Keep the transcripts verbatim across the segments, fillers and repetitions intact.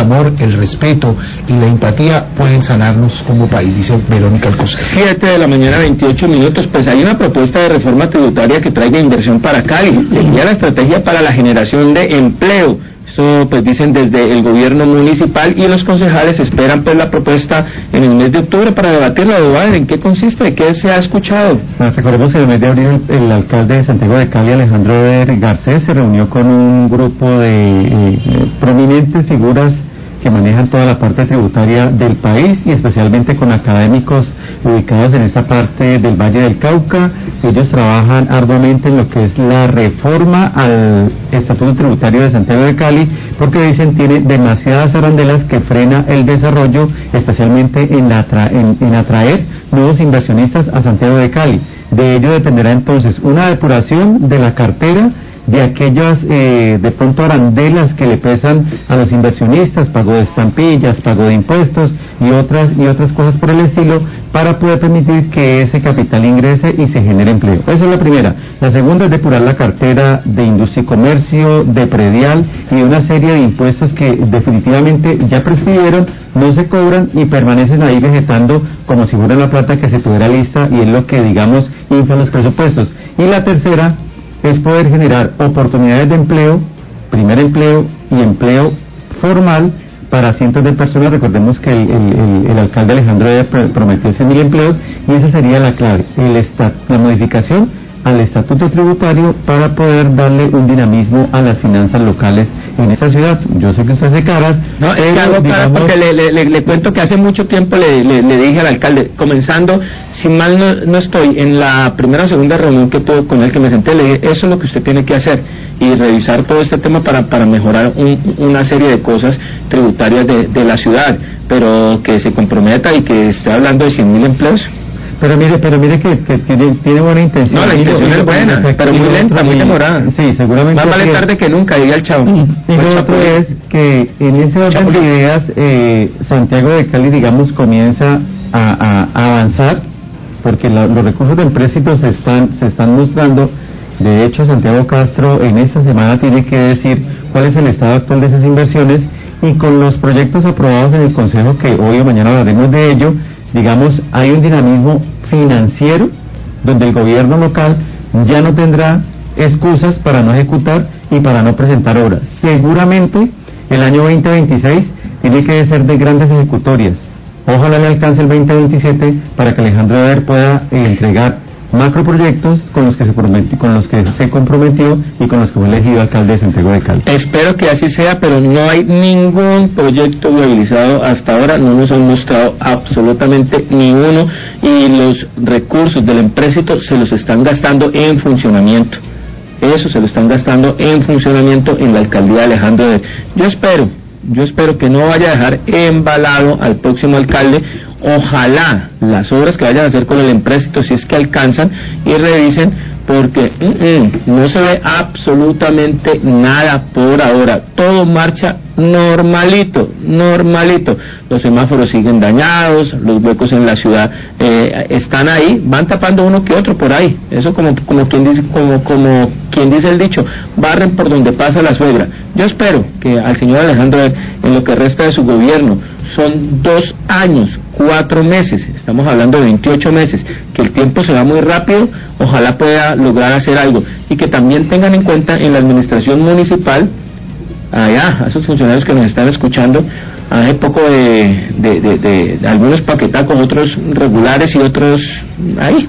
amor, el respeto y la empatía pueden sanarnos como país, dice Verónica Alcocer. siete de la mañana, veintiocho minutos, pues hay una propuesta de reforma tributaria que traiga inversión para Cali, sería la estrategia para la generación de empleo. Eso pues dicen desde el gobierno municipal, y los concejales esperan pues la propuesta en el mes de octubre para debatirla. ¿En qué consiste? ¿De qué se ha escuchado? Bueno, recordemos que en el mes de abril el alcalde de Santiago de Cali, Alejandro Garcés, se reunió con un grupo de eh, prominentes figuras que manejan toda la parte tributaria del país, y especialmente con académicos ubicados en esta parte del Valle del Cauca. Ellos trabajan arduamente en lo que es la reforma al Estatuto Tributario de Santiago de Cali, porque dicen tiene demasiadas arandelas que frena el desarrollo, especialmente en, la atra- en, en atraer nuevos inversionistas a Santiago de Cali. De ello dependerá entonces una depuración de la cartera de aquellas eh, de pronto arandelas que le pesan a los inversionistas, pago de estampillas, pago de impuestos y otras y otras cosas por el estilo, para poder permitir que ese capital ingrese y se genere empleo. Esa es la primera. La segunda es depurar la cartera de industria y comercio, de predial y de una serie de impuestos que definitivamente ya prescribieron, no se cobran y permanecen ahí vegetando como si fuera la plata que se tuviera lista, y es lo que, digamos, infla los presupuestos. Y la tercera es poder generar oportunidades de empleo, primer empleo y empleo formal para cientos de personas. Recordemos que el, el, el, el alcalde Alejandro prometió cien mil empleos, y esa sería la clave, el estat, la modificación al estatuto tributario para poder darle un dinamismo a las finanzas locales en esta ciudad. Yo sé que usted hace caras. No, es que hago caras porque le, le, le, le cuento que hace mucho tiempo le, le, le dije al alcalde, comenzando, si mal no, no estoy, en la primera o segunda reunión que tuve con él, que me senté, le dije, eso es lo que usted tiene que hacer, y revisar todo este tema para, para mejorar un, una serie de cosas tributarias de, de la ciudad, pero que se comprometa y que esté hablando de cien mil empleos. Pero mire, pero mire que, que tiene, tiene buena intención. No, la intención es buena, pero muy lenta, muy demorada. Sí, seguramente. Más vale tarde que nunca, diga el chavo. Y lo otro es que en ese orden de ideas, eh, Santiago de Cali, digamos, comienza a, a, a avanzar, porque la, los recursos del empréstito se están, se están mostrando. De hecho, Santiago Castro en esta semana tiene que decir cuál es el estado actual de esas inversiones, y con los proyectos aprobados en el Consejo, que hoy o mañana hablaremos de ello, digamos, hay un dinamismo financiero donde el gobierno local ya no tendrá excusas para no ejecutar y para no presentar obras. Seguramente el año veinte veintiséis tiene que ser de grandes ejecutorias. Ojalá le alcance el veinte veintisiete para que Alejandro Ader pueda eh, entregar macroproyectos con los que se prometió, con los que se comprometió y con los que fue elegido alcalde de Santiago de Cali. Espero que así sea, pero no hay ningún proyecto viabilizado hasta ahora, no nos han mostrado absolutamente ni uno, y los recursos del empréstito se los están gastando en funcionamiento. Eso se lo están gastando en funcionamiento en la alcaldía de Alejandro Ader. Yo espero, yo espero que no vaya a dejar embalado al próximo alcalde. Ojalá las obras que vayan a hacer con el empréstito, si es que alcanzan, y revisen, porque mm, mm, no se ve absolutamente nada por ahora. Todo marcha normalito, normalito. Los semáforos siguen dañados, los huecos en la ciudad eh, están ahí, van tapando uno que otro por ahí. Eso como como quien dice, como como quien dice el dicho, barren por donde pasa la suegra. Yo espero que al señor Alejandro, en lo que resta de su gobierno, son dos años, cuatro meses, estamos hablando de veintiocho meses, que el tiempo se va muy rápido, ojalá pueda lograr hacer algo, y que también tengan en cuenta en la administración municipal, allá, a esos funcionarios que nos están escuchando, hace poco de, de, de, de, de algunos paquetacos, otros regulares y otros ahí,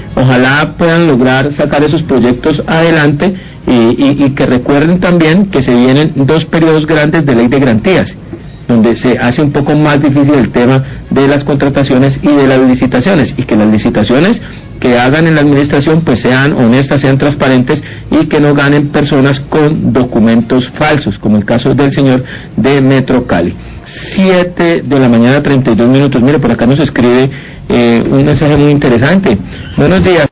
ojalá puedan lograr sacar esos proyectos adelante, y, y, y que recuerden también que se vienen dos periodos grandes de ley de garantías, donde se hace un poco más difícil el tema de las contrataciones y de las licitaciones, y que las licitaciones que hagan en la administración pues sean honestas, sean transparentes, y que no ganen personas con documentos falsos, como el caso del señor de Metro Cali. siete de la mañana, treinta y dos minutos. Mire, por acá nos escribe eh, un mensaje muy interesante. Buenos días.